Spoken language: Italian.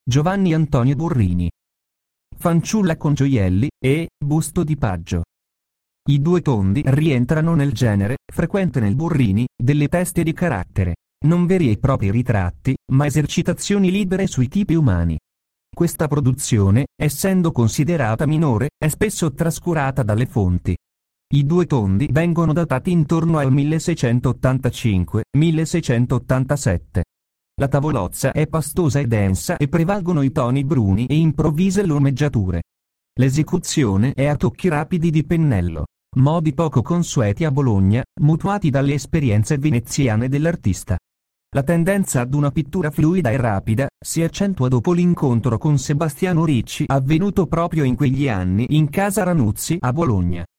Giovanni Antonio Burrini. Fanciulla con gioielli e busto di paggio. I due tondi rientrano nel genere, frequente nel Burrini, delle teste di carattere, non veri e propri ritratti, ma esercitazioni libere sui tipi umani. Questa produzione, essendo considerata minore, è spesso trascurata dalle fonti. I due tondi vengono datati intorno al 1685-1687. La tavolozza è pastosa e densa e prevalgono i toni bruni e improvvise lumeggiature. L'esecuzione è a tocchi rapidi di pennello, modi poco consueti a Bologna, mutuati dalle esperienze veneziane dell'artista. La tendenza ad una pittura fluida e rapida si accentua dopo l'incontro con Sebastiano Ricci avvenuto proprio in quegli anni in casa Ranuzzi a Bologna.